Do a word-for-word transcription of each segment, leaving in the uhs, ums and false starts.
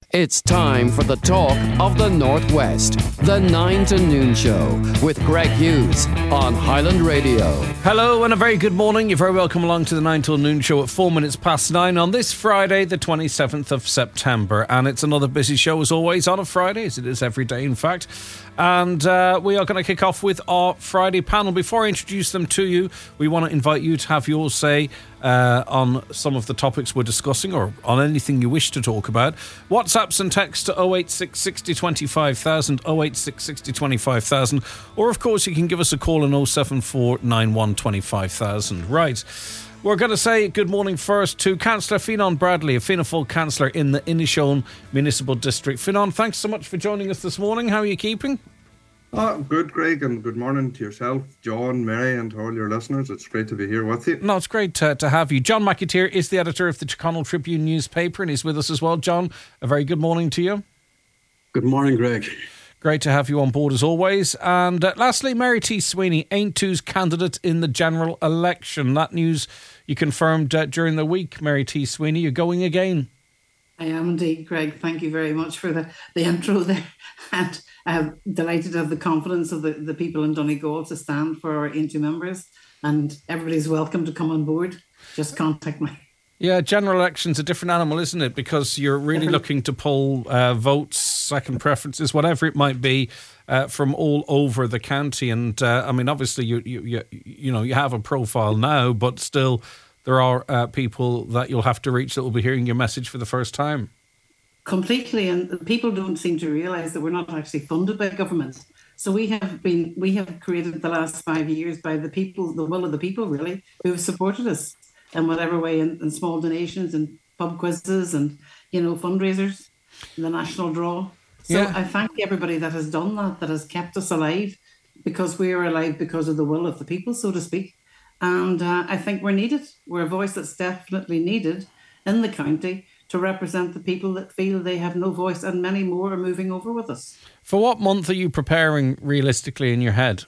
It's time for the talk of the Northwest, the nine to noon show with Greg Hughes on Highland Radio. Hello and a very good morning. You're very welcome along to the nine till noon show at four minutes past nine on this Friday, the twenty-seventh of September. And it's another busy show as always on a Friday, as it is every day in fact. And uh, we are going to kick off with our Friday panel. Before I introduce them to you, we want to invite you to have your say uh, on some of the topics we're discussing or on anything you wish to talk about. WhatsApps and text to oh eight six six oh twenty-five thousand, oh eight six six oh twenty-five thousand, or of course you can give us a call on oh seven four nine one twenty-five thousand. Right. We're going to say good morning first to Councillor Fionnán Bradley, a Fianna Fáil councillor in the Inishowen Municipal District. Fionnán, thanks so much for joining us this morning. How are you keeping? Oh, good, Greg, and good morning to yourself, John, Mary, and to all your listeners. It's great to be here with you. No, it's great to, to have you. John McAteer is the editor of the Tyrconnell Tribune newspaper, and he's with us as well. John, a very good morning to you. Good morning, Greg. Great to have you on board as always. And uh, lastly, Mary T. Sweeney, Aint two's candidate in the general election. That news you confirmed uh, during the week, Mary T. Sweeney. You're going again. I am indeed, Greg. Thank you very much for the, the intro there. And I'm delighted to have the confidence of the, the people in Donegal to stand for our Aint two members. And everybody's welcome to come on board. Just contact me. Yeah, general election's a different animal, isn't it? Because you're really looking to pull uh, votes, second preferences, whatever it might be, uh, from all over the county. And uh, I mean, obviously, you, you you you know you have a profile now, but still, there are uh, people that you'll have to reach that will be hearing your message for the first time. Completely, and people don't seem to realise that we're not actually funded by government. So we have been we have created the last five years by the people, the will of the people, really, who have supported us in whatever way, in, in small donations and pub quizzes and, you know, fundraisers, the national draw. So yeah. I thank everybody that has done that, that has kept us alive, because we are alive because of the will of the people, so to speak. And uh, I think we're needed. We're a voice that's definitely needed in the county to represent the people that feel they have no voice, and many more are moving over with us. For what month are you preparing realistically in your head?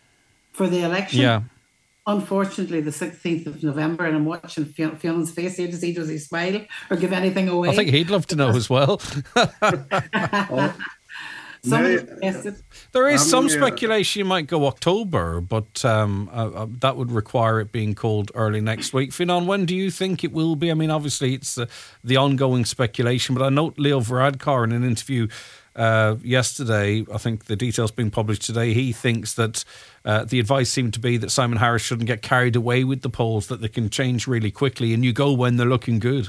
For the election? Yeah. Unfortunately, the sixteenth of November, and I'm watching Fionnán's face here to see does he smile or give anything away. I think he'd love to know as well. oh. Somebody no, there is um, some yeah. speculation you might go October, but um, uh, uh, that would require it being called early next week. Fionnán, when do you think it will be? I mean, obviously it's uh, the ongoing speculation, but I note Leo Varadkar in an interview uh, yesterday, I think the details being published today, he thinks that uh, the advice seemed to be that Simon Harris shouldn't get carried away with the polls, that they can change really quickly and you go when they're looking good.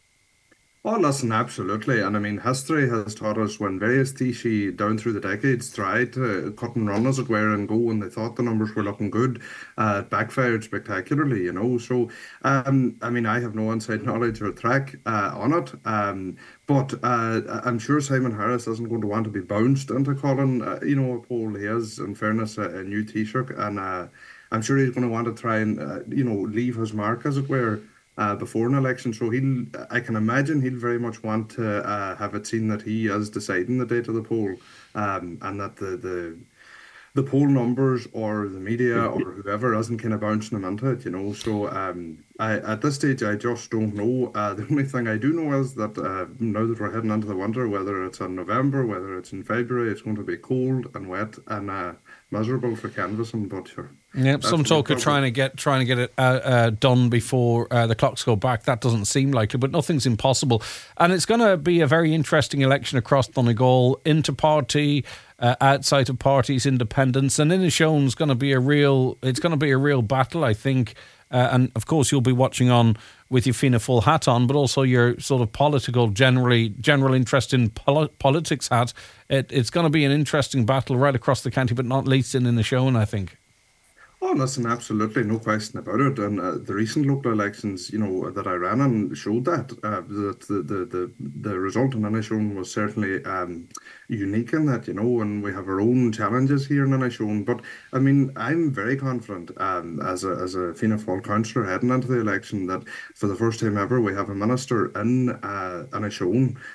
Oh, listen, absolutely. And I mean, history has taught us when various Taoiseach down through the decades tried to cut and run, as it were, and go when they thought the numbers were looking good, uh, it backfired spectacularly, you know. So, um, I mean, I have no inside knowledge or track uh, on it, um, but uh, I'm sure Simon Harris isn't going to want to be bounced into calling, uh, you know, a poll. He is, in fairness, a, a new Taoiseach, and uh, I'm sure he's going to want to try and, uh, you know, leave his mark, as it were, Uh, before an election. So he'll, I can imagine he'll very much want to uh, have it seen that he is deciding the date of the poll, um, and that the, the the poll numbers or the media or whoever isn't kind of bouncing him into it, you know. So um, I, at this stage, I just don't know. Uh, the only thing I do know is that uh, now that we're heading into the winter, whether it's in November, whether it's in February, it's going to be cold and wet and uh, miserable for canvassing, but sure. Yeah, some talk of trying to get trying to get it uh, uh, done before uh, the clocks go back. That doesn't seem likely, but nothing's impossible. And it's going to be a very interesting election across Donegal, inter-party, uh, outside of parties, independents, and Inishowen's going to be a real. It's going to be a real battle, I think. Uh, and of course, you'll be watching on with your Fianna Fáil hat on, but also your sort of political, generally general interest in poli- politics hat. It, it's going to be an interesting battle right across the county, but not least in Inishowen, I think. Oh, listen, absolutely, no question about it. And uh, the recent local elections, you know, that I ran in showed that uh, that the, the the the result in Inishowen was certainly um, unique in that, you know, and we have our own challenges here in Inishowen. But I mean, I'm very confident um, as a as a Fianna Fáil councillor heading into the election that for the first time ever we have a minister in uh, Inishowen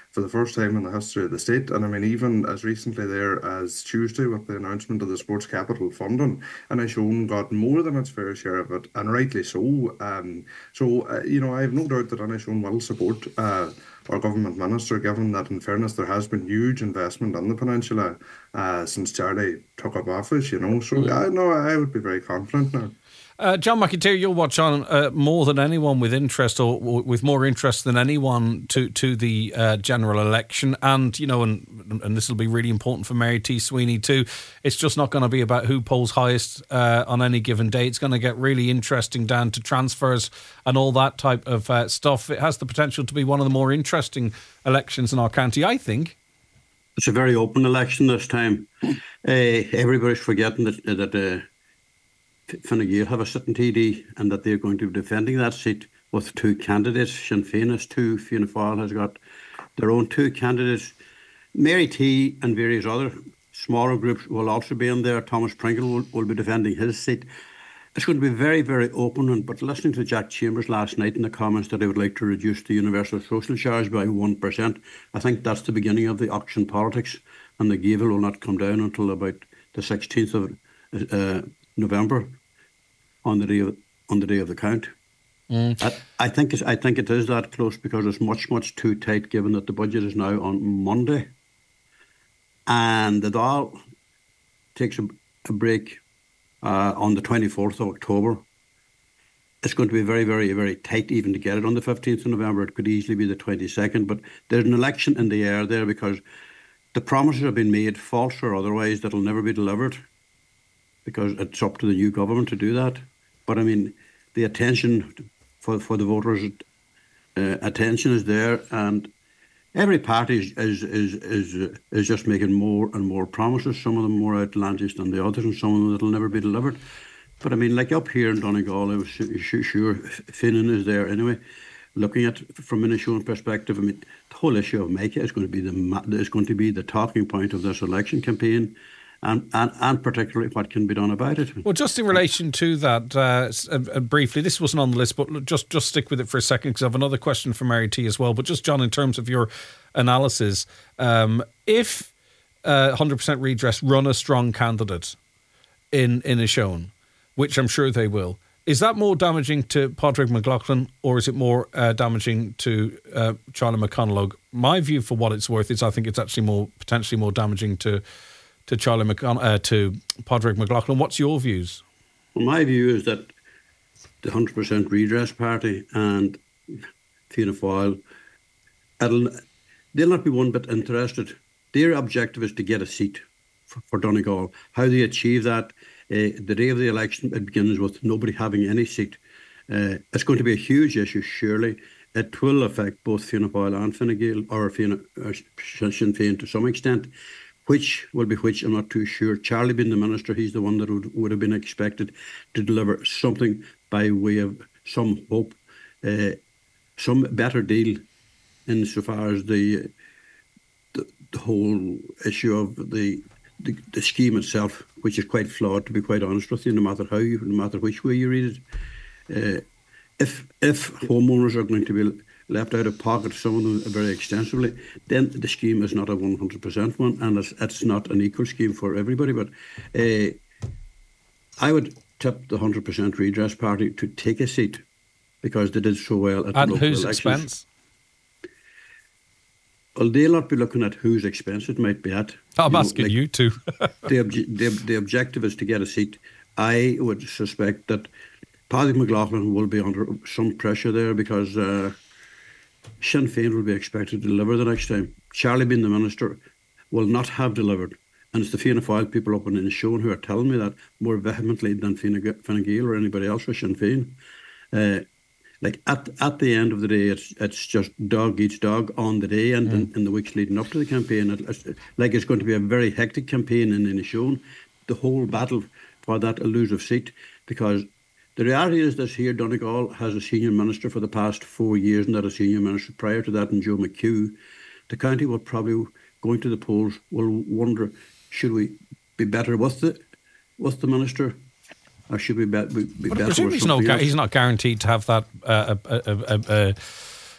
for the first time in the history of the state. And I mean, even as recently there as Tuesday with the announcement of the Sports Capital funding, Inishowen got more than its fair share of it, and rightly so. Um, so, uh, you know, I have no doubt that Inishowen will support uh, our government minister, given that, in fairness, there has been huge investment on the peninsula uh, since Charlie took up office, you know. So, mm. I know I would be very confident now. Uh, John McAteer, you'll watch on uh, more than anyone with interest, or, or with more interest than anyone to to the uh, general election, and you know, and and this will be really important for Mary T. Sweeney too. It's just not going to be about who polls highest uh, on any given day. It's going to get really interesting down to transfers and all that type of uh, stuff. It has the potential to be one of the more interesting elections in our county, I think. It's a very open election this time. uh, everybody's forgetting that that. Uh, Fine Gael have a sitting T D, and that they're going to be defending that seat with two candidates. Sinn Féin has two, Fianna Fáil has got their own two candidates. Mary T and various other smaller groups will also be in there. Thomas Pringle will, will be defending his seat. It's going to be very, very open. And but listening to Jack Chambers last night in the comments that he would like to reduce the universal social charge by one percent, I think that's the beginning of the auction politics, and the gavel will not come down until about the sixteenth of uh, November. On the day of on the day of the count, mm. I, I think it's, I think it is that close because it's much much too tight. Given that the budget is now on Monday, and the Dáil takes a, a break uh, on the twenty-fourth of October. It's going to be very very very tight even to get it on the fifteenth of November. It could easily be the twenty-second. But there's an election in the air there because the promises have been made, false or otherwise, that'll never be delivered. Because it's up to the new government to do that. But I mean, the attention for for the voters, uh, attention is there, and every party is is is is, is just making more and more promises. Some of them more outlandish than the others, and some of them that'll never be delivered. But I mean, like up here in Donegal, I was sure, sure Finnan is there anyway. Looking at from an Inishowen perspective, I mean, the whole issue of Micah is going to be the is going to be the talking point of this election campaign. And, and and particularly what can be done about it. Well, just in relation to that, uh, uh, briefly, this wasn't on the list, but just, just stick with it for a second because I have another question for Mary T as well. But just, John, in terms of your analysis, um, if uh, one hundred percent Redress run a strong candidate in, in Inishowen, which I'm sure they will, is that more damaging to Padraig McLaughlin or is it more uh, damaging to uh, Charlie McConalogue? My view, for what it's worth, is I think it's actually more potentially more damaging to to Charlie McCon- uh, to Padraig McLaughlin. What's your views? Well, my view is that the one hundred percent Redress Party and Fianna Fáil, they'll not be one bit interested. Their objective is to get a seat for, for Donegal. How they achieve that, uh, the day of the election, it begins with nobody having any seat. Uh, it's going to be a huge issue, surely. It will affect both Fianna Fáil and Fine Gael, or Fianna, or Sinn Féin to some extent. Which will be which, I'm not too sure. Charlie being the minister, he's the one that would, would have been expected to deliver something by way of some hope, uh, some better deal insofar as the, the the whole issue of the, the the scheme itself, which is quite flawed, to be quite honest with you, no matter how you, no matter which way you read it. Uh, if if homeowners are going to be left out of pocket, some of them very extensively, then the scheme is not a one hundred percent one, and it's, it's not an equal scheme for everybody. But uh, I would tip the one hundred percent Redress Party to take a seat because they did so well at, at the local whose elections. Expense? Well, they'll not be looking at whose expense it might be at. I'm you asking know, like you to. the, obje- the, the objective is to get a seat. I would suspect that Padraig McLaughlin will be under some pressure there because uh, Sinn Féin will be expected to deliver the next time. Charlie being the minister will not have delivered. And it's the Fianna Fáil people up in Inishowen who are telling me that more vehemently than Fine Gael or anybody else with Sinn Féin. Uh, like at at the end of the day, it's it's just dog eats dog on the day and mm. in, in the weeks leading up to the campaign. It, it's, like it's going to be a very hectic campaign in Inishowen. The whole battle for that elusive seat, because the reality is this here, Donegal has a senior minister for the past four years and that a senior minister prior to that in Joe McHugh. The county will probably, going to the polls, will wonder, should we be better with the with the minister or should we be, be, be better with he's something not, else? he's not guaranteed to have that uh, uh, uh, uh,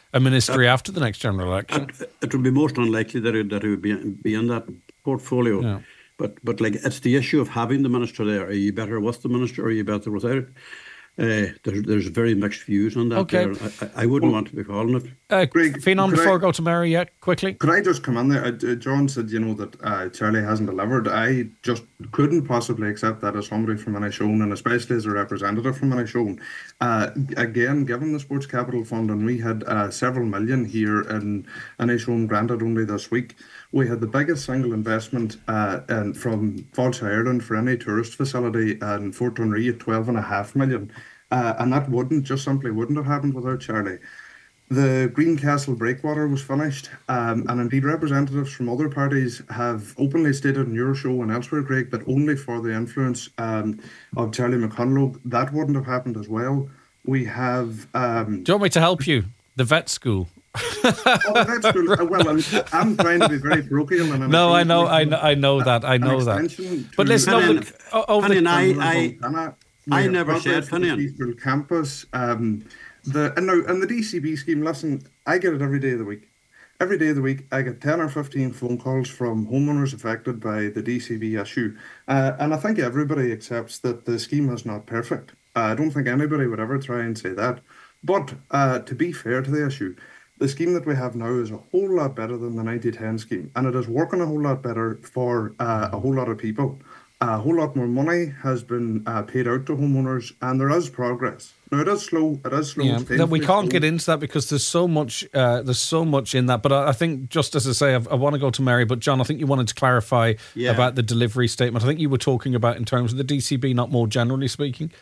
a ministry uh, after the next general election. It, it would be most unlikely that it, that it would be, be in that portfolio. Yeah. But but like it's the issue of having the minister there. Are you better with the minister or are you better without it? Uh, there's there's very mixed views on that. Okay. There. I, I wouldn't well, want to be calling it. Uh, Greg, Fionnán, before I go to Mary yet, quickly. Could I just come in there? Uh, John said, you know, that uh, Charlie hasn't delivered. I just couldn't possibly accept that as somebody from Inishowen, and especially as a representative from Inishowen. Uh, again, given the Sports Capital Fund, and we had uh, several million here in Inishowen granted only this week. We had the biggest single investment uh, in, from Fáilte Ireland for any tourist facility in Fort Dunree at twelve and a half million. Uh, and that wouldn't, just simply wouldn't have happened without Charlie. The Greencastle breakwater was finished, um, and indeed representatives from other parties have openly stated in your show and elsewhere, Greg, that only for the influence um, of Charlie McConlogue, that wouldn't have happened as well. We have... Um, Do you want me to help you? The vet school. oh, vet school. Uh, well, I'm, I'm trying to be very parochial. And no, I know, I know, I know that, I know that. But listen, over the... Over the I, I, I never said, Fionnán. Campus, um, the and now and the D C B scheme. Listen, I get it every day of the week. Every day of the week, I get ten or fifteen phone calls from homeowners affected by the D C B issue, uh, and I think everybody accepts that the scheme is not perfect. Uh, I don't think anybody would ever try and say that. But uh, to be fair to the issue, the scheme that we have now is a whole lot better than the ninety ten scheme, and it is working a whole lot better for uh, a whole lot of people. A whole lot more money has been uh, paid out to homeowners, and there is progress. Now it is slow. It is slow. Yeah, that we can't slow. get into that because there's so much. Uh, there's so much in that. But I, I think, just as I say, I've, I want to go to Mary. But John, I think you wanted to clarify yeah. about the delivery statement. I think you were talking about in terms of the D C B, not more generally speaking.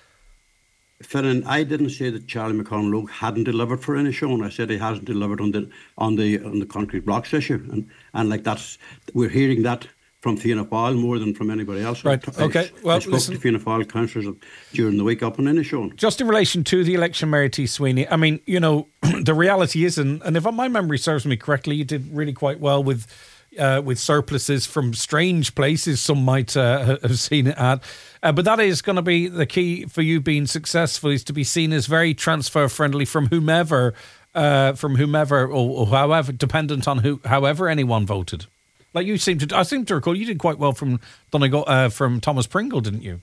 Fionnán, I didn't say that Charlie McConlogue hadn't delivered for Inishowen. I said he hasn't delivered on the on the on the concrete blocks issue, and and like that's we're hearing that from Fianna Fáil more than from anybody else. Right, I, okay. Well, I spoke listen, to Fianna Fáil councillors during the week up in Inishowen. Just in relation to the election, Mary T. Sweeney, I mean, you know, the reality is, and, and if my memory serves me correctly, you did really quite well with uh, with surpluses from strange places some might uh, have seen it at. Uh, but that is going to be the key for you being successful, is to be seen as very transfer friendly from whomever, uh, from whomever or, or however, dependent on who, however anyone voted. Like you seem to, I seem to recall you did quite well from Donegal, uh, from Thomas Pringle, didn't you?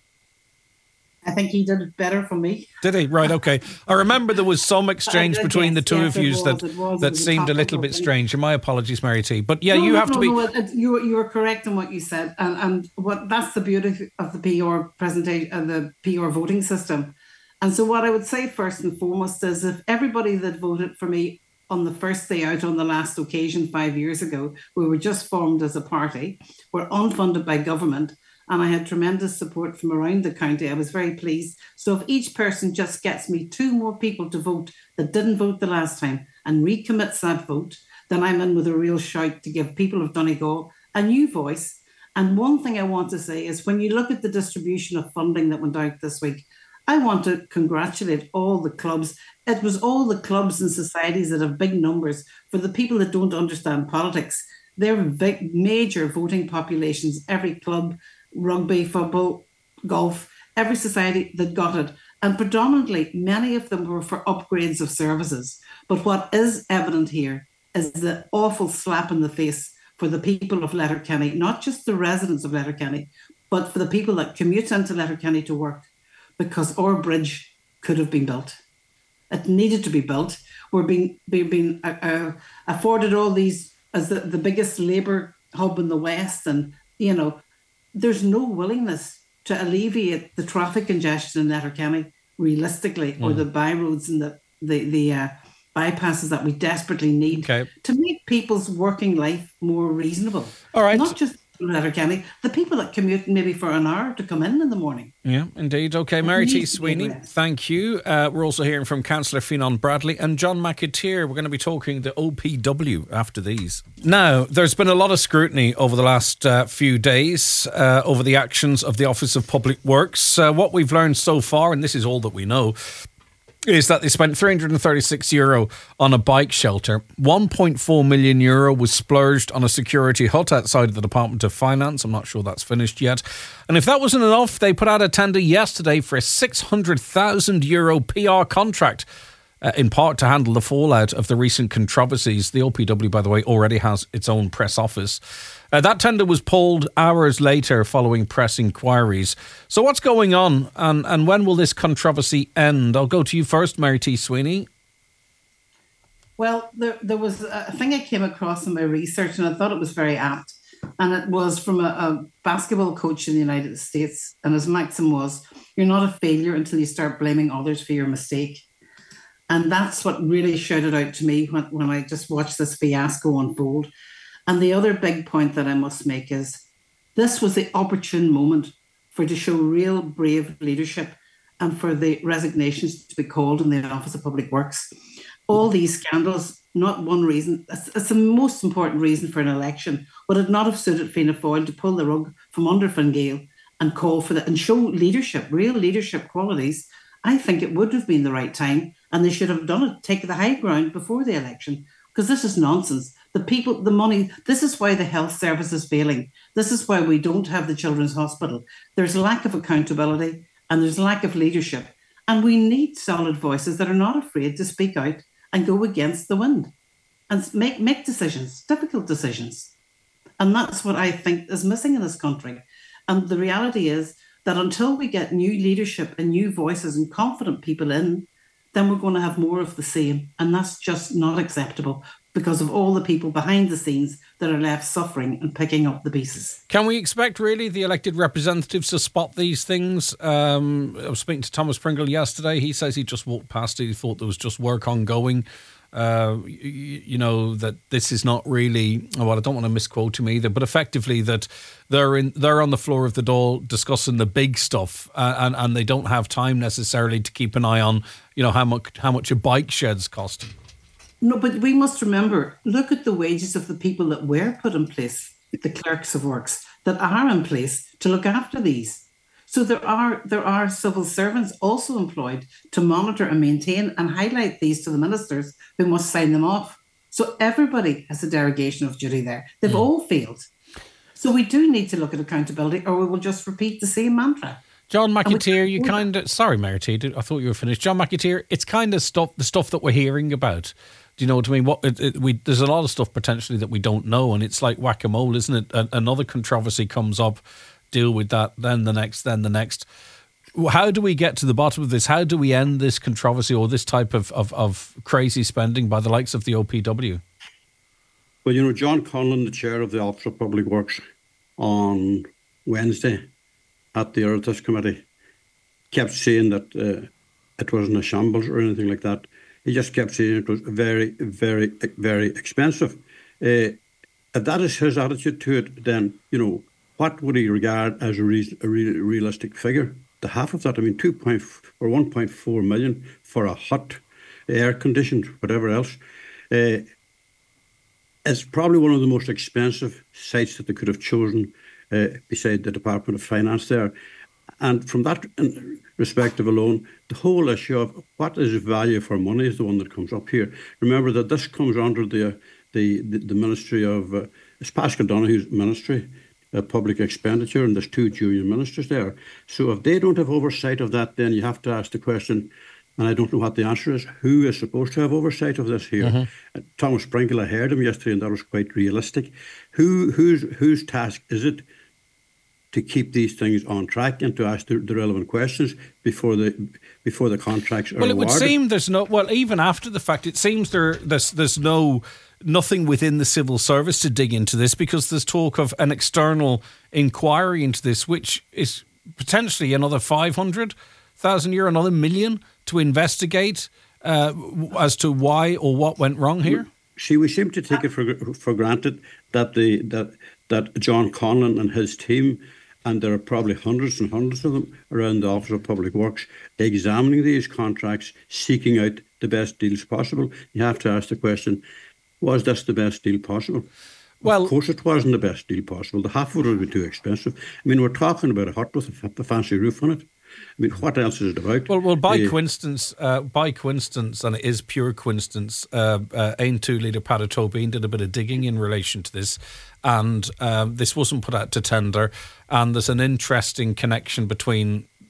I think he did it better for me. Did he? Right, okay. I remember there was some exchange between yes, the two yes, of you was, that it was, that it seemed a little bit strange. And my apologies, Mary T. But yeah, no, you no, have no, to be. No, it, you you were correct in what you said, and and what that's the beauty of the P R presentation and the P R voting system. And so, what I would say first and foremost is, if everybody that voted for me on the first day out on the last occasion five years ago, we were just formed as a party, we're unfunded by government, and I had tremendous support from around the county. I was very pleased. So if each person just gets me two more people to vote that didn't vote the last time and recommits that vote, then I'm in with a real shout to give people of Donegal a new voice. And one thing I want to say is, when you look at the distribution of funding that went out this week, I want to congratulate all the clubs. It was all the clubs and societies that have big numbers. For the people that don't understand politics, they're big, major voting populations. Every club, rugby, football, golf, every society that got it. And predominantly, many of them were for upgrades of services. But what is evident here is the awful slap in the face for the people of Letterkenny, not just the residents of Letterkenny, but for the people that commute into Letterkenny to work. Because our bridge could have been built. It needed to be built. We're being, being, being uh, uh, afforded all these as the, the biggest labour hub in the West. And, you know, there's no willingness to alleviate the traffic congestion in Letterkenny realistically, mm. or the byroads and the, the, the uh, bypasses that we desperately need okay. to make people's working life more reasonable. All right. Not just Letterkenny, the people that commute maybe for an hour to come in in the morning. Yeah, indeed. Okay, Mary T. Sweeney, thank you. Uh, we're also hearing from Councillor Fionnán Bradley and John McAteer. We're going to be talking the O P W after these. Now, there's been a lot of scrutiny over the last uh, few days uh, over the actions of the Office of Public Works. Uh, what we've learned so far, and this is all that we know, is that they spent three hundred thirty-six euro on a bike shelter. one point four million euro was splurged on a security hut outside of the Department of Finance. I'm not sure that's finished yet. And if that wasn't enough, they put out a tender yesterday for a six hundred thousand euro P R contract uh, in part to handle the fallout of the recent controversies. The O P W, by the way, already has its own press office. Uh, that tender was pulled hours later following press inquiries. So what's going on, and, and when will this controversy end? I'll go to you first, Mary T. Sweeney. Well, there, there was a thing I came across in my research, and I thought it was very apt. And it was from a, a basketball coach in the United States. And his maxim was, you're not a failure until you start blaming others for your mistake. And that's what really shouted out to me when, when I just watched this fiasco unfold. And the other big point that I must make is this was the opportune moment for to show real brave leadership and for the resignations to be called in the Office of Public Works. All these scandals, not one reason, it's, it's the most important reason for an election. Would it not have suited Fianna Fáil to pull the rug from under Fine Gael and call for that and show leadership, real leadership qualities? I think it would have been the right time, and they should have done it, take the high ground before the election, because this is nonsense. The people, the money, this is why the health service is failing. This is why we don't have the Children's Hospital. There's lack of accountability and there's lack of leadership. And we need solid voices that are not afraid to speak out and go against the wind and make, make decisions, difficult decisions. And that's what I think is missing in this country. And the reality is that until we get new leadership and new voices and confident people in, then we're going to have more of the same. And that's just not acceptable because of all the people behind the scenes that are left suffering and picking up the pieces. Can we expect really the elected representatives to spot these things? Um, I was speaking to Thomas Pringle yesterday. He says he just walked past it. He thought there was just work ongoing. Uh, you, you know, that this is not really, well, I don't want to misquote him either, but effectively that they're in, they're on the floor of the Dáil discussing the big stuff, uh, and, and they don't have time necessarily to keep an eye on, you know, how much, how much a bike sheds cost. No, but we must remember, look at the wages of the people that were put in place, the clerks of works, that are in place to look after these. So there are there are civil servants also employed to monitor and maintain and highlight these to the ministers who must sign them off. So everybody has a derogation of duty there. They've mm. all failed. So we do need to look at accountability, or we will just repeat the same mantra. John McAteer, you kind of... Sorry, Mary T, I thought you were finished. John McAteer, it's kind of stuff, the stuff that we're hearing about. Do you know what I mean? What it, it, we There's a lot of stuff potentially that we don't know, and it's like whack-a-mole, isn't it? A, another controversy comes up, deal with that, then the next, then the next. How do we get to the bottom of this? How do we end this controversy or this type of, of, of crazy spending by the likes of the O P W? Well, you know, John Conlon, the chair of the Office of Public Works, on Wednesday at the Oireachtas Committee, kept saying that uh, it wasn't a shambles or anything like that. He just kept saying it was very, very, very expensive. Uh, if that is his attitude to it, then, you know, what would he regard as a, re- a re- realistic figure? The half of that, I mean, two point or one point four million for a hot, air-conditioned, whatever else. Uh, it's probably one of the most expensive sites that they could have chosen uh, beside the Department of Finance there. And from that perspective alone, the whole issue of what is value for money is the one that comes up here. Remember that this comes under the the, the, the Ministry of, uh, it's Paschal Donohue's Ministry, uh, Public Expenditure, and there's two junior ministers there. So if they don't have oversight of that, then you have to ask the question, and I don't know what the answer is, who is supposed to have oversight of this here? Mm-hmm. Uh, Thomas Pringle, I heard him yesterday, and that was quite realistic. Who whose whose task is it to keep these things on track and to ask the, the relevant questions before the before the contracts are awarded? Well, it would awarded? seem there's no. Well, even after the fact, it seems there there's there's no nothing within the civil service to dig into this, because there's talk of an external inquiry into this, which is potentially another five hundred thousand euro, another million to investigate uh, as to why or what went wrong here. See, we seem to take it for for granted that the that that John Conlon and his team, and there are probably hundreds and hundreds of them around the Office of Public Works, examining these contracts, seeking out the best deals possible. You have to ask the question, was this the best deal possible? Well, of course it wasn't the best deal possible. The half would have been too expensive. I mean, we're talking about a hut with a, a fancy roof on it. I mean, what else is it about? Well, well, by uh, coincidence, uh, by coincidence, and it is pure coincidence, uh, uh, Aon two leader Paddy Tobin did a bit of digging in relation to this, and um, this wasn't put out to tender. And there's an interesting connection between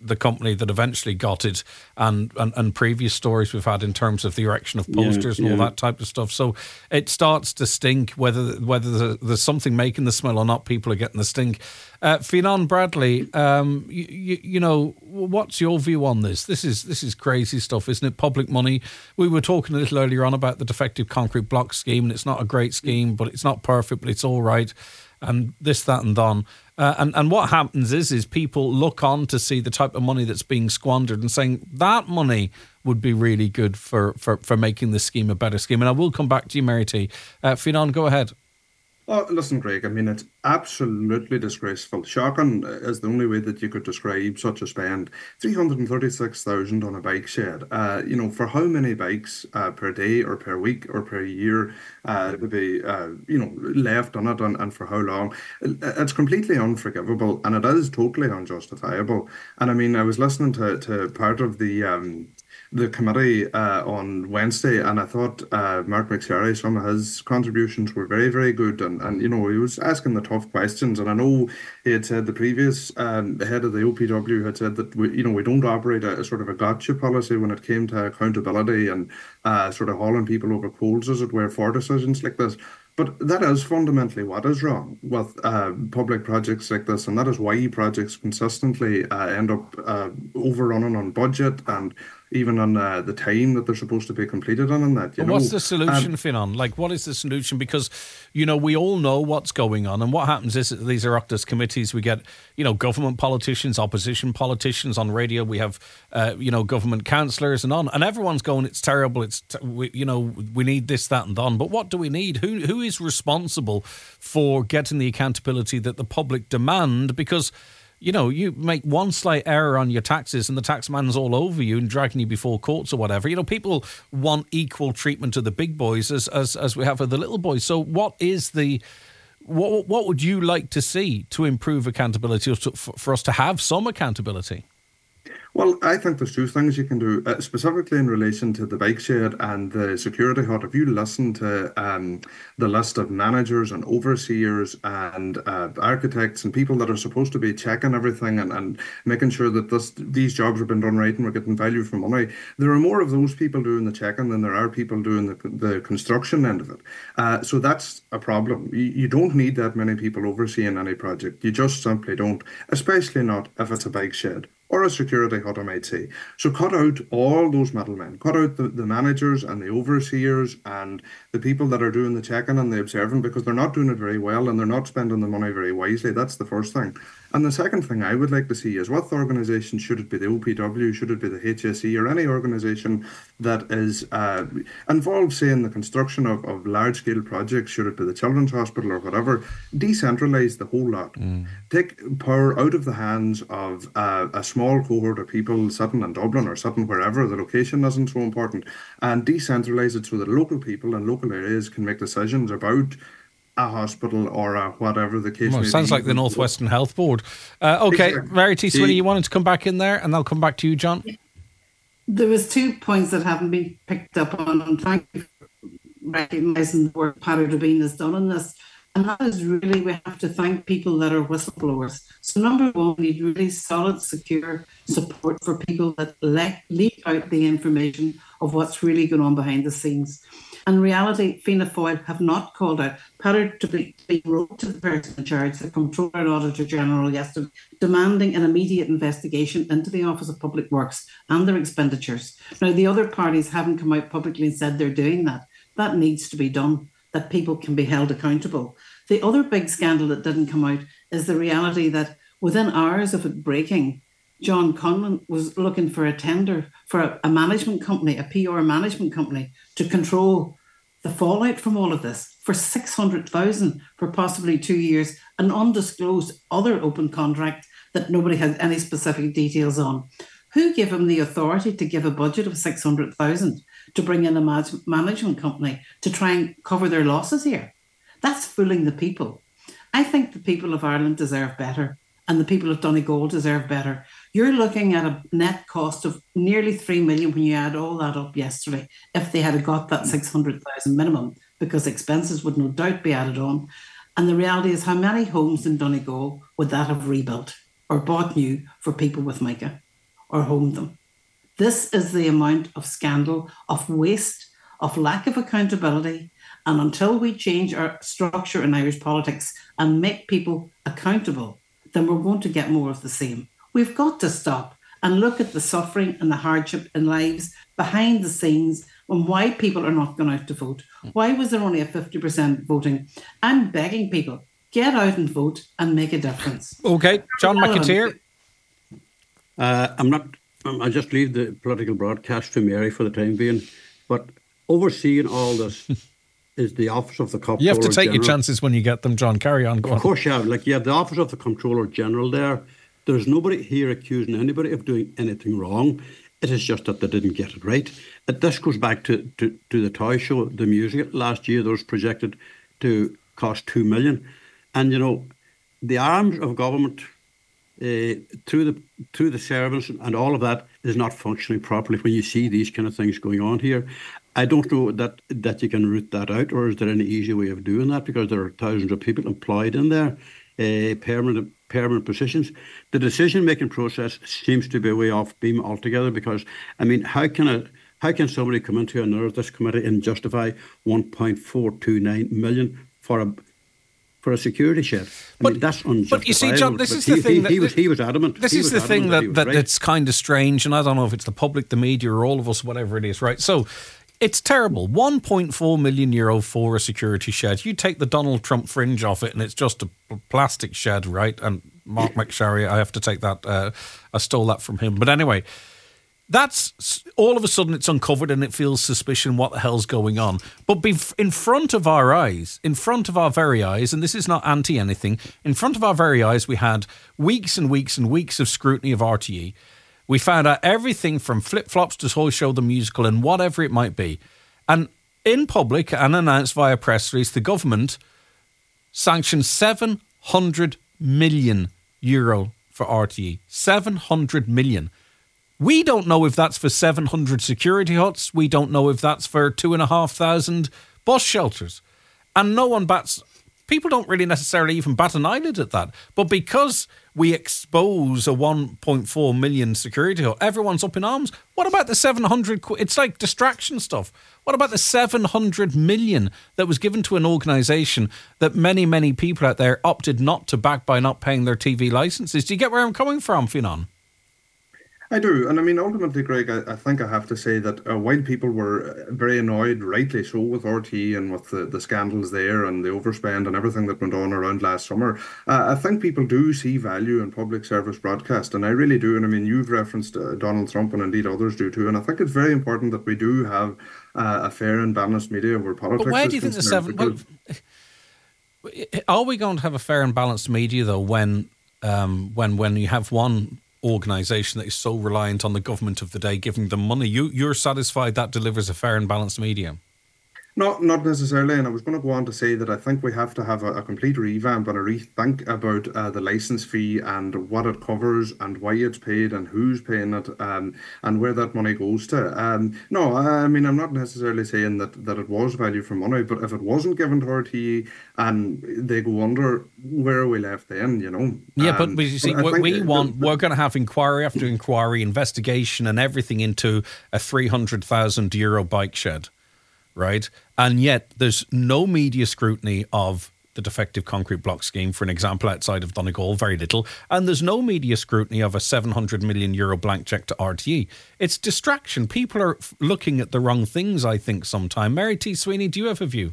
the company that eventually got it, and, and, and previous stories we've had in terms of the erection of posters yeah, and all yeah. that type of stuff. So it starts to stink, whether whether there's something making the smell or not, people are getting the stink. Uh, Fionnán Bradley, um, you, you, you know, what's your view on this? This is this is crazy stuff, isn't it? Public money. We were talking a little earlier on about the defective concrete block scheme, and it's not a great scheme, but it's not perfect, but it's all right. And this, that, and done. Uh, and, and what happens is, is people look on to see the type of money that's being squandered and saying that money would be really good for, for, for making this scheme a better scheme. And I will come back to you, Mary T. Uh, Fionnán, go ahead. Oh, listen, Greg, I mean, it's absolutely disgraceful. Shocking is the only way that you could describe such a spend. three hundred thirty-six thousand on a bike shed. Uh, you know, for how many bikes uh, per day or per week or per year uh, to be, uh, you know, left on it, and, and for how long? It's completely unforgivable, and it is totally unjustifiable. And I mean, I was listening to, to part of the... Um, the committee uh, on Wednesday, and I thought uh, Mark McSherry, some of his contributions were very, very good, and, and you know, he was asking the tough questions, and I know he had said the previous um, head of the O P W had said that we, you know, we don't operate a, a sort of a gotcha policy when it came to accountability and uh, sort of hauling people over coals, as it were, for decisions like this. But that is fundamentally what is wrong with uh, public projects like this, and that is why projects consistently uh, end up uh, overrunning on budget and even on uh, the time that they're supposed to be completed on and that. You but know? What's the solution, um, Fionnán? Like, what is the solution? Because, you know, we all know what's going on, and what happens is that these Oireachtas committees, we get, you know, government politicians, opposition politicians on radio, we have, uh, you know, government councillors and on, and everyone's going, it's terrible, it's, t- we, you know, we need this, that and on. But what do we need? Who Who is responsible for getting the accountability that the public demand? Because, you know, you make one slight error on your taxes and the taxman's all over you and dragging you before courts or whatever. You know, people want equal treatment to the big boys as as, as we have with the little boys. So what is the... What, what would you like to see to improve accountability, or to, for, for us to have some accountability? Well, I think there's two things you can do, uh, specifically in relation to the bike shed and the security hut. If you listen to um, the list of managers and overseers and uh, architects and people that are supposed to be checking everything and, and making sure that this these jobs have been done right and we're getting value for money, there are more of those people doing the checking than there are people doing the, the construction end of it. Uh, so that's a problem. You, you don't need that many people overseeing any project. You just simply don't, especially not if it's a bike shed or a security hut, I might say. So cut out all those middlemen, cut out the, the managers and the overseers and the people that are doing the checking and the observing, because they're not doing it very well and they're not spending the money very wisely. That's the first thing. And the second thing I would like to see is, what organisation, should it be the O P W, should it be the H S E, or any organisation that is uh, involved, say, in the construction of, of large-scale projects, should it be the Children's Hospital or whatever, decentralise the whole lot. Mm. Take power out of the hands of uh, a small cohort of people sitting in Dublin or sitting wherever, the location isn't so important, and decentralise it so that local people and local areas can make decisions about a hospital or a whatever the case well, may be. Sounds like the Northwestern Health Board. Uh, okay, exactly. Mary T. Sweeney, you wanted to come back in there, and I'll come back to you, John. There was two points that haven't been picked up on, and thank you for recognising the work Peadar Dubin has done on this. And that is really, we have to thank people that are whistleblowers. So number one, we need really solid, secure support for people that le- leak out the information of what's really going on behind the scenes. In reality, Fianna Fáil have not called out. Peadar Dubin wrote to the person in charge, the Comptroller and Auditor General, yesterday, demanding an immediate investigation into the Office of Public Works and their expenditures. Now, the other parties haven't come out publicly and said they're doing that. That needs to be done, that people can be held accountable. The other big scandal that didn't come out is the reality that within hours of it breaking, John Conlon was looking for a tender for a, a management company, a P R management company, to control the fallout from all of this for six hundred thousand for possibly two years, an undisclosed other open contract that nobody had any specific details on. Who gave him the authority to give a budget of six hundred thousand to bring in a ma- management company to try and cover their losses here? That's fooling the people. I think the people of Ireland deserve better, and the people of Donegal deserve better. You're looking at a net cost of nearly three million when you add all that up yesterday, if they had got that six hundred thousand minimum, because expenses would no doubt be added on. And the reality is, how many homes in Donegal would that have rebuilt or bought new for people with MICA? or home them. This is the amount of scandal, of waste, of lack of accountability. And until we change our structure in Irish politics and make people accountable, then we're going to get more of the same. We've got to stop and look at the suffering and the hardship in lives behind the scenes and why people are not going out to vote. Why was there only a fifty percent voting? I'm begging people, get out and vote and make a difference. Okay, John McAteer. Uh, I'm not, I'll just leave the political broadcast to Mary for the time being, but overseeing all this is the Office of the Comptroller You have to take General. your chances when you get them, John. Carry on, go on. Of course you have. Like, you have the Office of the Comptroller General there. There's nobody here accusing anybody of doing anything wrong. It is just that they didn't get it right. It, this goes back to, to, to the toy show, the music. Last year, those projected to cost two million dollars. And, you know, the arms of government uh, through the through the servants and all of that is not functioning properly when you see these kind of things going on here. I don't know that, that you can root that out, or is there any easy way of doing that? Because there are thousands of people employed in there, uh, permanent permanent positions. The decision-making process seems to be way off beam altogether, because, I mean, how can a how can somebody come into another this committee and justify one point four two nine million for a for a security shed? I But- mean, that's unjustifiable. But you see, John, this But is he, the thing he, that- he was he was adamant. This He is was the thing adamant that, he was that right. that's kind of strange, and I don't know if it's the public, the media, or all of us, whatever it is, right? So it's terrible. one point four million euro for a security shed. You take the Donald Trump fringe off it, and it's just a p- plastic shed, right? And Mark McSharry, I have to take that. Uh, I stole that from him. But anyway, that's all of a sudden it's uncovered, and it feels suspicion. What the hell's going on? But be in front of our eyes, in front of our very eyes, and this is not anti anything. In front of our very eyes, we had weeks and weeks and weeks of scrutiny of R T E. We found out everything from Flip Flops to Toy Show the Musical and whatever it might be. And in public and announced via press release, the government sanctioned seven hundred million euro for R T E. seven hundred million. We don't know if that's for seven hundred security huts. We don't know if that's for two and a half thousand bus shelters. And no one bats, people don't really necessarily even bat an eyelid at that. But because we expose a one point four million security hut, everyone's up in arms. What about the seven hundred? Qu- it's like distraction stuff. What about the seven hundred million that was given to an organisation that many, many people out there opted not to back by not paying their T V licences? Do you get where I'm coming from, Fionnán? I do. And I mean, ultimately, Greg, I, I think I have to say that uh, while people were very annoyed, rightly so, with R T E and with the, the scandals there and the overspend and everything that went on around last summer, uh, I think people do see value in public service broadcast. And I really do. And I mean, you've referenced uh, Donald Trump, and indeed others do too. And I think it's very important that we do have uh, a fair and balanced media where politics But why is do you think the concerned, seven? Well, because- are we going to have a fair and balanced media though when, um, when when you have one organisation that is so reliant on the government of the day giving them money? You you're satisfied that delivers a fair and balanced media? Not not necessarily, and I was going to go on to say that I think we have to have a, a complete revamp and a rethink about uh, the license fee and what it covers and why it's paid and who's paying it, um, and where that money goes to. Um, no, I mean, I'm not necessarily saying that, that it was value for money, but if it wasn't given to R T E and they go under, where are we left then, you know? Yeah, but Um, we- you see, I what think we the- want, the- we're going to have inquiry after inquiry, investigation, and everything into a three hundred thousand euro bike shed, right? And yet there's no media scrutiny of the defective concrete block scheme, for an example, outside of Donegal, very little. And there's no media scrutiny of a seven hundred million euro blank cheque to R T E. It's distraction. People are f- looking at the wrong things, I think, sometime. Mary T. Sweeney, do you have a view?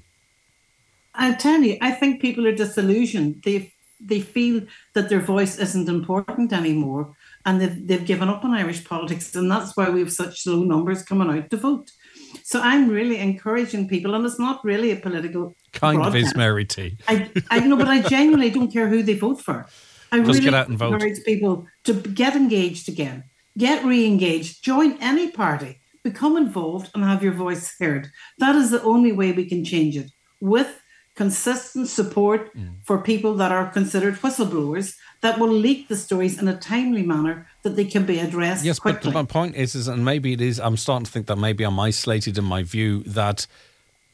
I tell you, I think people are disillusioned. They they feel that their voice isn't important anymore, and they've, they've given up on Irish politics, and that's why we have such low numbers coming out to vote. So I'm really encouraging people, and it's not really a political Kind of is, broadcast. Mary T. I, I know, but I genuinely don't care who they vote for. I Just really get out and vote. encourage people to get engaged again, get re-engaged, join any party, become involved, and have your voice heard. That is the only way we can change it, with consistent support Mm. for people that are considered whistleblowers that will leak the stories in a timely manner that they can be addressed Yes, quickly. but my point is, is, and maybe it is, I'm starting to think that maybe I'm isolated in my view that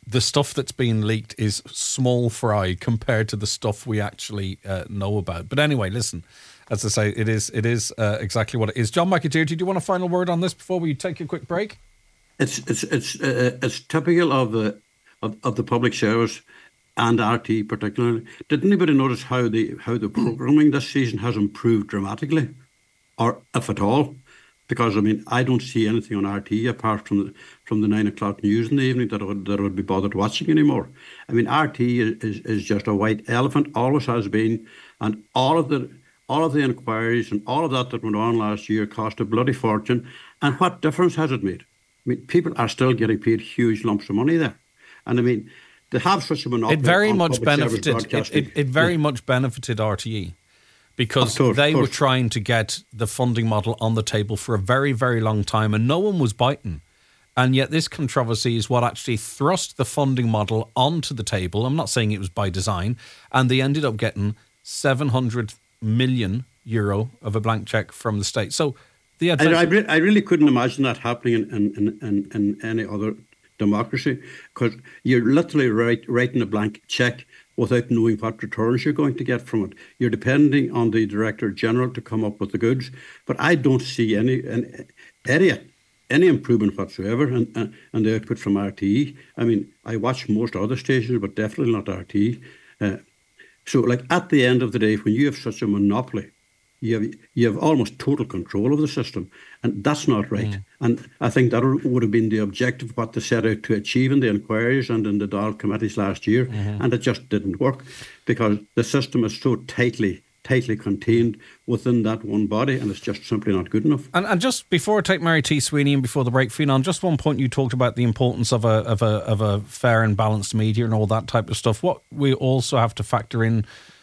the stuff that's being leaked is small fry compared to the stuff we actually uh, know about. But anyway, listen, as I say, it is it is uh, exactly what it is. John McAteer, do you want a final word on this before we take a quick break? It's it's it's uh, it's typical of the of, of the public service and R T E particularly. Did anybody notice how the how the programming this season has improved dramatically, or if at all? Because I mean, I don't see anything on R T E apart from the from the nine o'clock news in the evening that I would that I would be bothered watching anymore. I mean, R T E is, is, is just a white elephant, always has been, and all of the all of the inquiries and all of that that went on last year cost a bloody fortune. And what difference has it made? I mean, people are still getting paid huge lumps of money there, and I mean, to have such a monopoly, it very on much public service benefited. It, broadcasting- it, it very Yeah. much benefited R T E. Because Of course, they of were course. trying to get the funding model on the table for a very, very long time, and no one was biting. And yet this controversy is what actually thrust the funding model onto the table. I'm not saying it was by design. And they ended up getting seven hundred million euro of a blank check from the state. So the I, adventure- I, re- I really couldn't imagine that happening in, in, in, in any other democracy, because you're literally write, writing a blank check without knowing what returns you're going to get from it. You're depending on the Director General to come up with the goods, but I don't see any any any, any improvement whatsoever in, in, in the output from R T E. I mean, I watch most other stations, but definitely not R T E. Uh, so, like, at the end of the day, when you have such a monopoly, you have you have almost total control of the system, and that's not right. Mm. And I think that would have been the objective, what they set out to achieve in the inquiries and in the D A L committees last year, mm-hmm. and it just didn't work because the system is so tightly tightly contained within that one body, and it's just simply not good enough. And, and just before I take Mary T. Sweeney and before the break, Fionnán, just one point you talked about the importance of a of a of a fair and balanced media and all that type of stuff. What we also have to factor in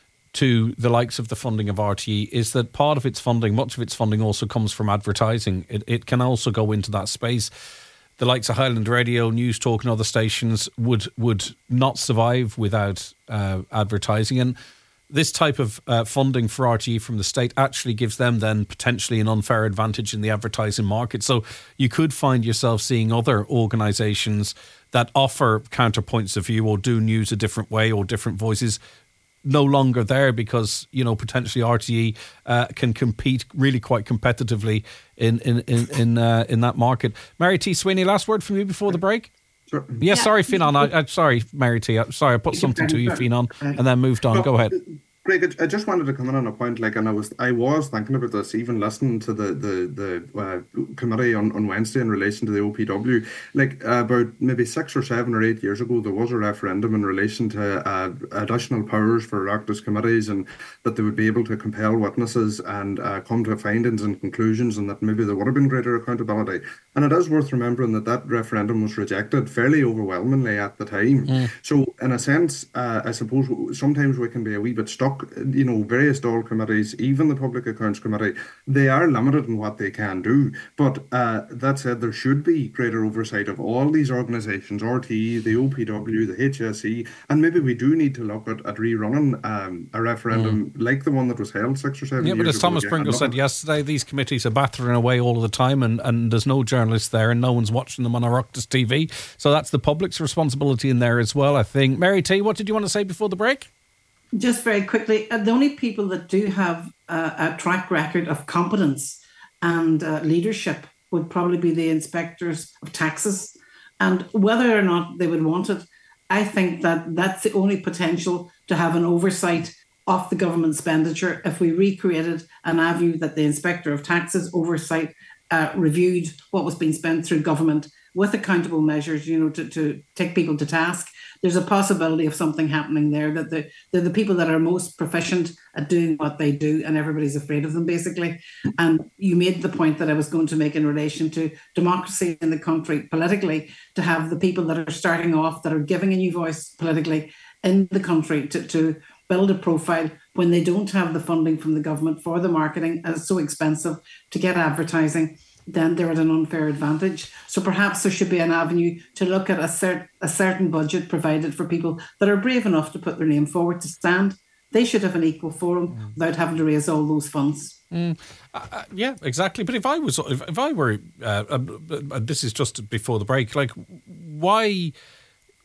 to the likes of the funding of R T E is that part of its funding, much of its funding also comes from advertising. It it can also go into that space. The likes of Highland Radio, News Talk and other stations would would not survive without uh, advertising. And this type of uh, funding for R T E from the state actually gives them then potentially an unfair advantage in the advertising market. So you could find yourself seeing other organisations that offer counterpoints of view or do news a different way or different voices no longer there because, you know, potentially R T E uh, can compete really quite competitively in in in in, uh, in that market. Mary T. Sweeney, last word from you before the break? Sure. Yeah, yeah. Sorry, Fionnán. I, I, sorry, Mary T. I, sorry, I put something to you, Fionnán, and then moved on. Go ahead. Greg, I just wanted to come in on a point, like, and I was I was thinking about this, even listening to the the the uh, committee on, on Wednesday in relation to the O P W. Like, uh, about maybe six or seven or eight years ago, there was a referendum in relation to uh, additional powers for Oireachtas committees, and that they would be able to compel witnesses and uh, come to findings and conclusions, and that maybe there would have been greater accountability. And it is worth remembering that that referendum was rejected fairly overwhelmingly at the time. Mm. So, in a sense, uh, I suppose sometimes we can be a wee bit stuck. You know, various D A L committees, even the Public Accounts Committee, they are limited in what they can do. But uh, that said, there should be greater oversight of all these organisations, R T E, the O P W, the H S E, and maybe we do need to look at, at rerunning um, a referendum mm. like the one that was held six or seven yeah, years ago. Yeah, but as Thomas Pringle said yesterday, these committees are battering away all of the time, and, and there's no journalists there and no one's watching them on Oireachtas T V. So that's the public's responsibility in there as well, I think. Mary T., what did you want to say before the break? Just very quickly, the only people that do have uh, a track record of competence and uh, leadership would probably be the inspectors of taxes. And whether or not they would want it, I think that that's the only potential to have an oversight of the government expenditure if we recreated an avenue that the inspector of taxes oversight uh, reviewed what was being spent through government with accountable measures, you know, to, to take people to task. There's a possibility of something happening there, that the, they're the people that are most proficient at doing what they do, and everybody's afraid of them, basically. And you made the point that I was going to make in relation to democracy in the country politically, to have the people that are starting off, that are giving a new voice politically in the country to, to build a profile when they don't have the funding from the government for the marketing, and it's so expensive to get advertising, then they're at an unfair advantage. So perhaps there should be an avenue to look at a, cert- a certain budget provided for people that are brave enough to put their name forward to stand. They should have an equal forum mm. without having to raise all those funds. Mm. Uh, yeah, exactly. But if I was, if, if I were, uh, uh, uh, this is just before the break, like, why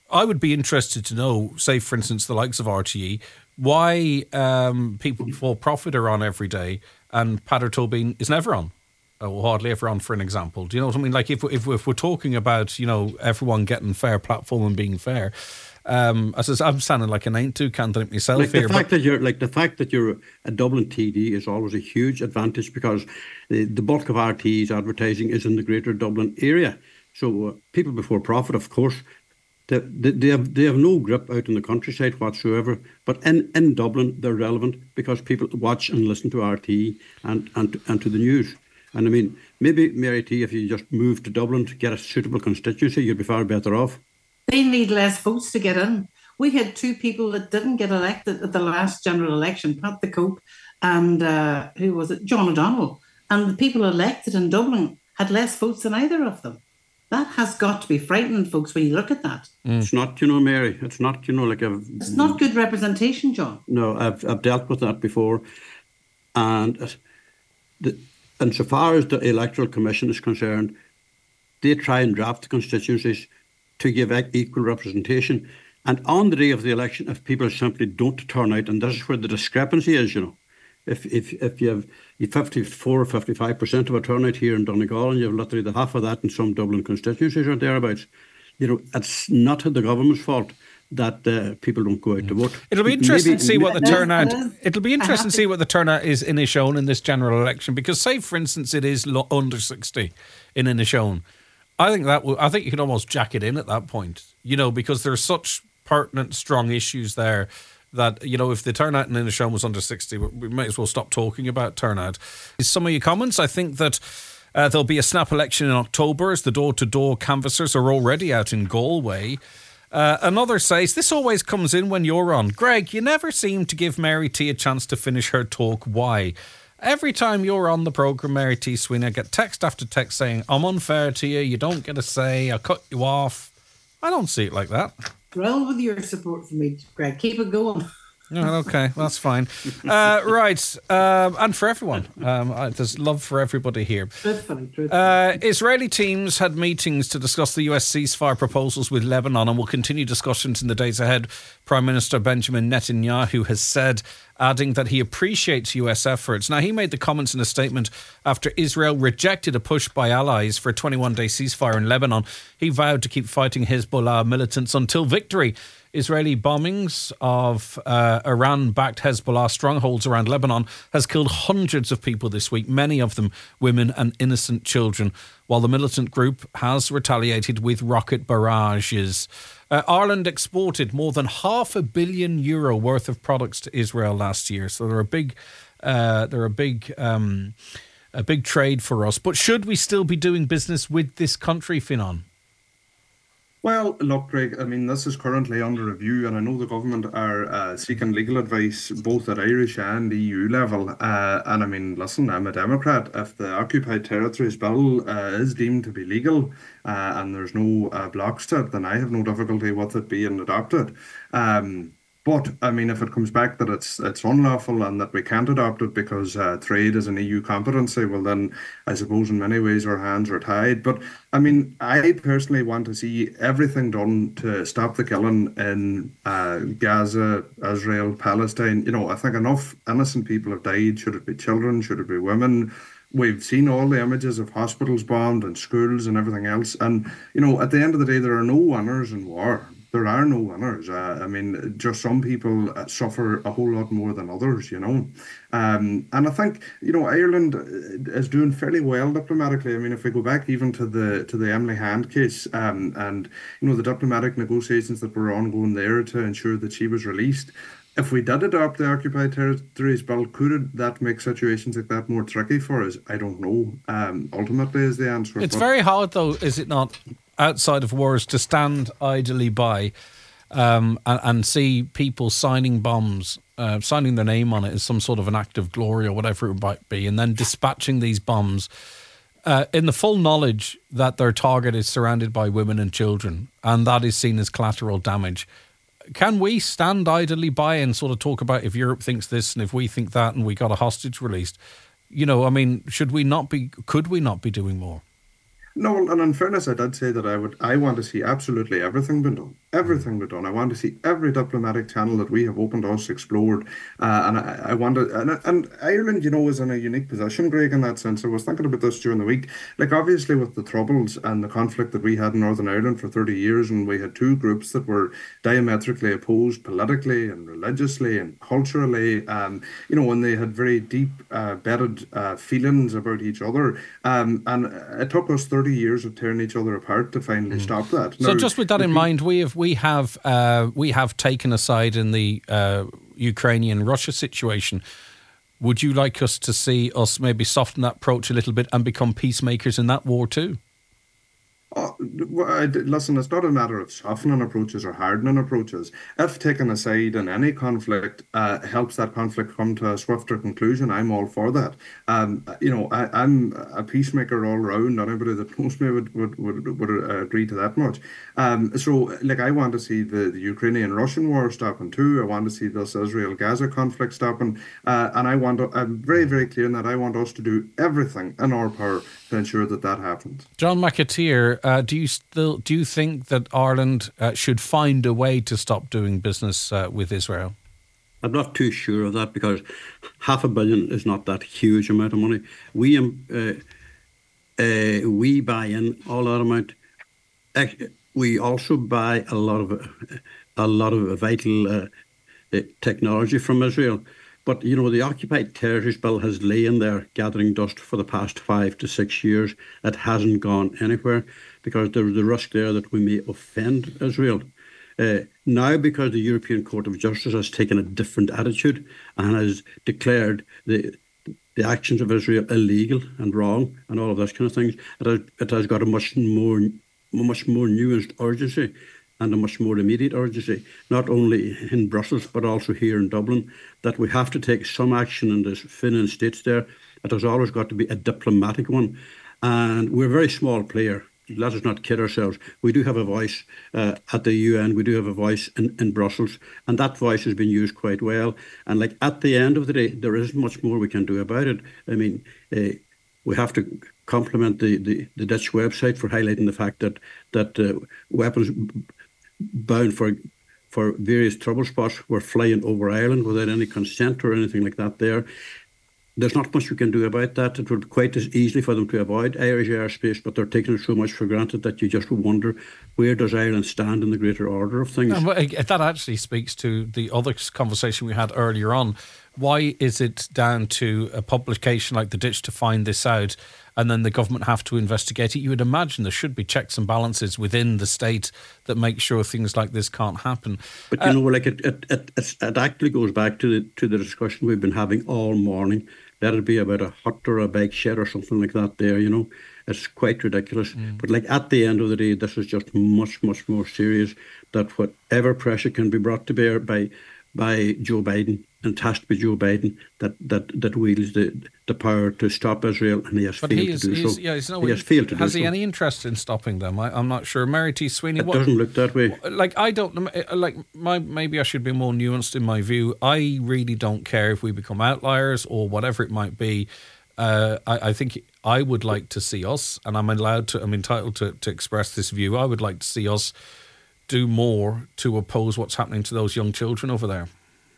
I would be interested to know, say, for instance, the likes of R T E, why um, people before profit are on every day and Peadar Tóibín is never on, or hardly ever on, for an example. Do you know what I mean? Like if, if, if we're talking about, you know, everyone getting fair platform and being fair, um, as I said, I'm sounding like an ain't too candidate myself like here. The fact that you're, like the fact that you're a Dublin T D is always a huge advantage, because the, the bulk of R T E's advertising is in the greater Dublin area. So uh, people before profit, of course, They, they, they, have, they have no grip out in the countryside whatsoever. But in, in Dublin, they're relevant because people watch and listen to R T E and, and, and to the news. And I mean, maybe, Mary T, if you just moved to Dublin to get a suitable constituency, you'd be far better off. They need less votes to get in. We had two people that didn't get elected at the last general election, Pat the Cope and uh, who was it, John O'Donnell. And the people elected in Dublin had less votes than either of them. That has got to be frightening, folks, when you look at that. Mm. It's not, you know, Mary, it's not, you know, like a... It's not good representation, John. No, I've I've dealt with that before. And the, insofar as the Electoral Commission is concerned, they try and draft the constituencies to give equal representation. And on the day of the election, if people simply don't turn out, and this is where the discrepancy is, you know, If if if you have you fifty-four or fifty-five percent of a turnout here in Donegal, and you have literally the half of that in some Dublin constituencies or thereabouts, you know, it's not the government's fault that uh, people don't go out to vote. It'll be interesting Maybe, to see what the turnout. It'll be interesting to see to... what the turnout is in Inishowen in this general election, because say, for instance, it is lo- under sixty in Inishowen. I think that will, I think you can almost jack it in at that point, you know, because there's such pertinent, strong issues there. That, you know, if the turnout in Inishowen was under sixty, we might as well stop talking about turnout. Some of your comments, I think that uh, there'll be a snap election in October as the door-to-door canvassers are already out in Galway. Uh, another says, this always comes in when you're on. Greg, you never seem to give Mary T a chance to finish her talk. Why? Every time you're on the programme, Mary T. Sweeney, I get text after text saying, I'm unfair to you, you don't get a say, I cut you off. I don't see it like that. Thrilled with your support for me, Greg. Keep it going. Oh, okay, that's fine. Uh, right, um, and for everyone. Um, I, there's love for everybody here. Truthfully, truthfully. Uh, Israeli teams had meetings to discuss the U S ceasefire proposals with Lebanon and will continue discussions in the days ahead. Prime Minister Benjamin Netanyahu has said, adding that he appreciates U S efforts. Now, he made the comments in a statement after Israel rejected a push by allies for a twenty-one day ceasefire in Lebanon. He vowed to keep fighting Hezbollah militants until victory. Israeli bombings of uh, Iran-backed Hezbollah strongholds around Lebanon has killed hundreds of people this week, many of them women and innocent children, while the militant group has retaliated with rocket barrages. Uh, Ireland exported more than half a billion euro worth of products to Israel last year, so they're a big, uh, they're a big, um, a big trade for us. But should we still be doing business with this country, Fionnán? Well, look, Greg, I mean, this is currently under review, and I know the government are uh, seeking legal advice both at Irish and E U level. Uh, and I mean, listen, I'm a Democrat. If the Occupied Territories Bill uh, is deemed to be legal uh, and there's no uh, blocks to it, then I have no difficulty with it being adopted. Um, But, I mean, if it comes back that it's it's unlawful and that we can't adopt it because uh, trade is an E U competency, well, then I suppose in many ways our hands are tied. But, I mean, I personally want to see everything done to stop the killing in uh, Gaza, Israel, Palestine. You know, I think enough innocent people have died. Should it be children? Should it be women? We've seen all the images of hospitals bombed and schools and everything else. And, you know, at the end of the day, there are no winners in war. There are no winners. Uh, I mean, just some people uh, suffer a whole lot more than others, you know. Um, and I think, you know, Ireland is doing fairly well diplomatically. I mean, if we go back even to the to the Emily Hand case um, and, you know, the diplomatic negotiations that were ongoing there to ensure that she was released, if we did adopt the Occupied Territories Bill, could that make situations like that more tricky for us? I don't know. Um, ultimately is the answer. It's but very hard, though, is it not, outside of wars, to stand idly by um, and, and see people signing bombs, uh, signing their name on it as some sort of an act of glory or whatever it might be, and then dispatching these bombs uh, in the full knowledge that their target is surrounded by women and children, and that is seen as collateral damage. Can we stand idly by and sort of talk about if Europe thinks this and if we think that and we got a hostage released? You know, I mean, should we not be, could we not be doing more? No, and in fairness, I did say that I would. I want to see absolutely everything been done. everything be done. I want to see every diplomatic channel that we have opened to us explored. Uh, and I, I want to, and, and Ireland, you know, is in a unique position, Greg, in that sense. I was thinking about this during the week. Like, obviously, with the Troubles and the conflict that we had in Northern Ireland for thirty years, and we had two groups that were diametrically opposed politically and religiously and culturally, um, you know, and they had very deep, uh, bedded uh, feelings about each other. Um, and it took us thirty years of tearing each other apart to finally stop that. So Now, just with that in mind, we have we have uh, we have taken a side in the uh, Ukrainian-Russia situation. Would you like us to see us maybe soften that approach a little bit and become peacemakers in that war too? Oh, well, I d- listen, it's not a matter of softening approaches or hardening approaches. If taking a side in any conflict uh, helps that conflict come to a swifter conclusion, I'm all for that. Um, you know, I, I'm a peacemaker all round. Anybody that knows me would would, would, would uh, agree to that much. Um, so, like, I want to see the, the Ukrainian-Russian war stopping too. I want to see this Israel-Gaza conflict stopping. Uh, and I want to, I'm very, very clear in that I want us to do everything in our power to ensure that that happens. John McAteer, uh, do you still do you think that Ireland uh, should find a way to stop doing business uh, with Israel? I'm not too sure of that because half a billion is not that huge amount of money. We um, uh, uh, we buy in all that amount. We also buy a lot of a lot of vital uh, technology from Israel. But, you know, the Occupied Territories Bill has lain there gathering dust for the past five to six years. It hasn't gone anywhere because there's the risk there that we may offend Israel. Uh, now, because the European Court of Justice has taken a different attitude and has declared the the actions of Israel illegal and wrong and all of those kind of things, it has, it has got a much more, much more nuanced urgency and a much more immediate urgency, not only in Brussels, but also here in Dublin, that we have to take some action in the Finland states there. It has always got to be a diplomatic one. And we're a very small player. Let us not kid ourselves. We do have a voice uh, at the U N. We do have a voice in, in Brussels. And that voice has been used quite well. And like at the end of the day, there isn't much more we can do about it. I mean, uh, we have to compliment the, the, the Dutch website for highlighting the fact that, that uh, weapons bound for for various trouble spots were flying over Ireland without any consent or anything like that there. There's not much we can do about that. It would quite as easily for them to avoid Irish airspace, but they're taking it so much for granted that you just wonder, where does Ireland stand in the greater order of things? No, that actually speaks to the other conversation we had earlier on. Why is it down to a publication like the Ditch to find this out and then the government have to investigate it? You would imagine there should be checks and balances within the state that make sure things like this can't happen. But, you uh, know, like it, it, it, it actually goes back to the, to the discussion we've been having all morning. Let it be about a hut or a bike shed or something like that there, you know. It's quite ridiculous. Mm. But like at the end of the day, this is just much, much more serious, that whatever pressure can be brought to bear by by Joe Biden, and it has to be Joe Biden that that, that wields the, the power to stop Israel, and he has but failed he is, to do so. Yeah, no, he has failed to has do he so. any interest in stopping them? I, I'm not sure. Mary T. Sweeney, it what, doesn't look that way. Like I don't like my maybe I should be more nuanced in my view. I really don't care if we become outliers or whatever it might be. Uh, I, I think I would like to see us, and I'm allowed to. I'm entitled to, to express this view. I would like to see us do more to oppose what's happening to those young children over there.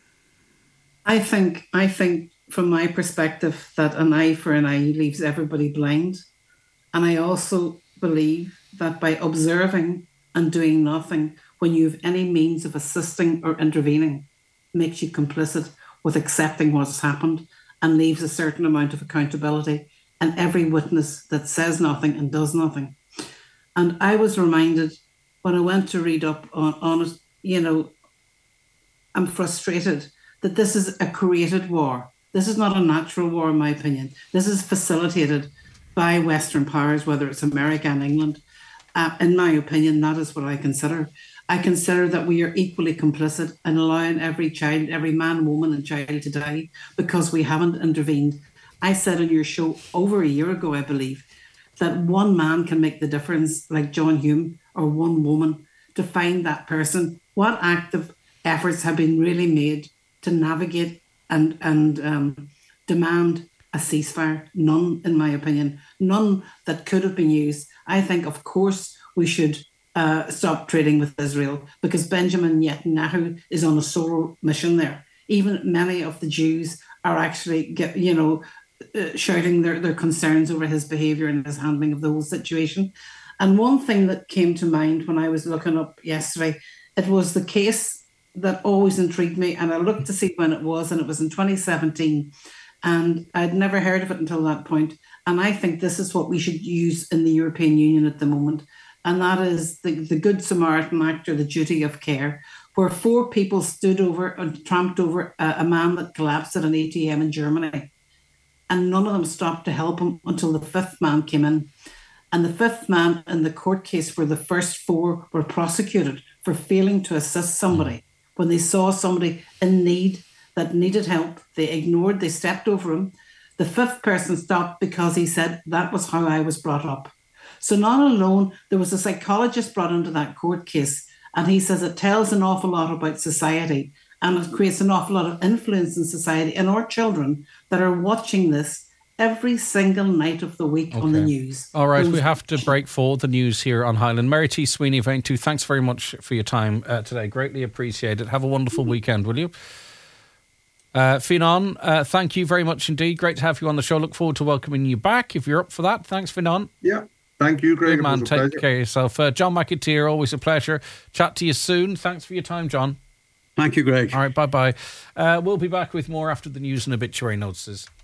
I think, I think from my perspective that an eye for an eye leaves everybody blind. And I also believe that by observing and doing nothing when you have any means of assisting or intervening makes you complicit with accepting what has happened and leaves a certain amount of accountability and every witness that says nothing and does nothing. And I was reminded when I went to read up on, on it, you know, I'm frustrated that this is a created war. This is not a natural war, in my opinion. This is facilitated by Western powers, whether it's America and England. Uh, in my opinion, that is what I consider. I consider that we are equally complicit in allowing every child, every man, woman and child to die because we haven't intervened. I said on your show over a year ago, I believe, that one man can make the difference, like John Hume, or one woman, to find that person. What active efforts have been really made to navigate and and um, demand a ceasefire? None, in my opinion. None that could have been used. I think, of course, we should uh, stop trading with Israel, because Benjamin Netanyahu is on a solo mission there. Even many of the Jews are actually, get, you know, uh, shouting their, their concerns over his behaviour and his handling of the whole situation. And one thing that came to mind when I was looking up yesterday, it was the case that always intrigued me, and I looked to see when it was, and it was in twenty seventeen. And I'd never heard of it until that point. And I think this is what we should use in the European Union at the moment. And that is the, the Good Samaritan Act, or the duty of care, where four people stood over and tramped over a, a man that collapsed at an A T M in Germany. And none of them stopped to help him until the fifth man came in. And the fifth man in the court case, where the first four were prosecuted for failing to assist somebody. When they saw somebody in need that needed help, they ignored, they stepped over him. The fifth person stopped because he said, that was how I was brought up. So not alone, there was a psychologist brought into that court case, and he says it tells an awful lot about society, and it creates an awful lot of influence in society and our children that are watching this every single night of the week okay. on the news. All right, Those we have to break for the news here on Highland. Mary T. Sweeney of Aintu, thanks very much for your time uh, today. Greatly appreciated. Have a wonderful weekend, will you? Uh, Fionnán, uh, thank you very much indeed. Great to have you on the show. Look forward to welcoming you back if you're up for that. Thanks, Fionnán. Yeah, thank you, Greg. Good man, take pleasure. care of yourself. Uh, John McAteer, always a pleasure. Chat to you soon. Thanks for your time, John. Thank you, Greg. All right, bye-bye. Uh, we'll be back with more after the news and obituary notices.